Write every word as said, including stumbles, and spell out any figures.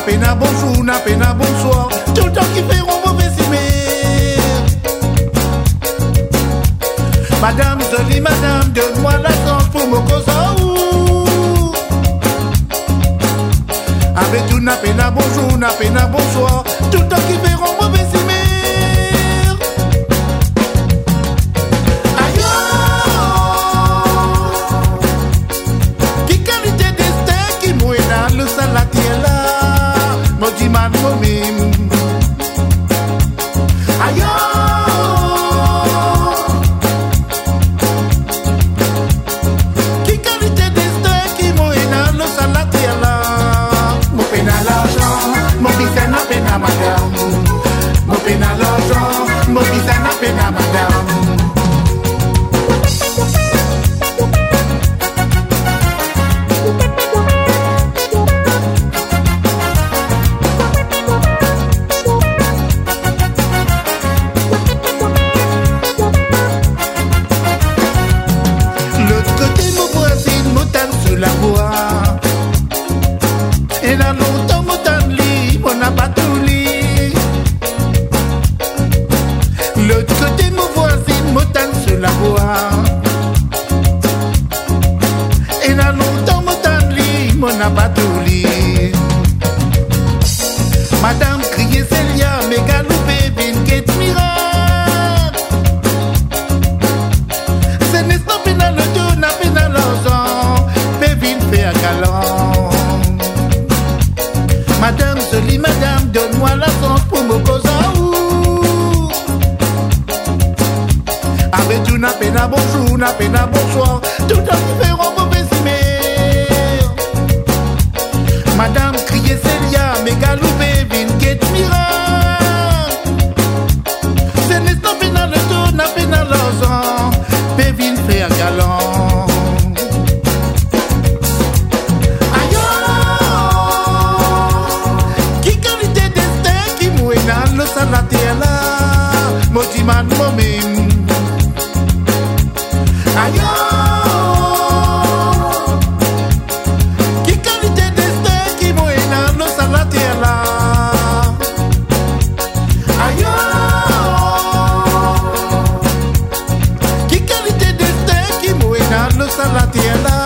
pena bonjour, n'a pena bonsoir. Tout le temps qui fait un mauvais cimer. Madame, jolie madame, donne-moi la chance pour me causer. Avec tout n'a pena bonjour, n'a pena bonsoir. Tout le temps qui fait un mauvais cimer. Madame criait Célia, mais galoupé, vine qu'est miracle. C'est n'est pas pénal le dos, n'a pénal l'argent, mais vine fait un galant. Madame, jolie madame, donne-moi la chance pour me causer. Avec tout n'a pénal bonjour, n'a pénal bonsoir, tout à fait un mauvais cimer. Madame criait Célia, mais galoupé, vine qu'est miracle. C'est n'est pas pénal le dos, n'a pénal l'argent, mais vine fait un galant. Aïe, qui qualité destin qui mouille dans le salaté là, motiman momim. Aïe, qui qualité destin qui mouille dans le salaté là. Aïe, qui qualité destin qui mouille dans le salaté là.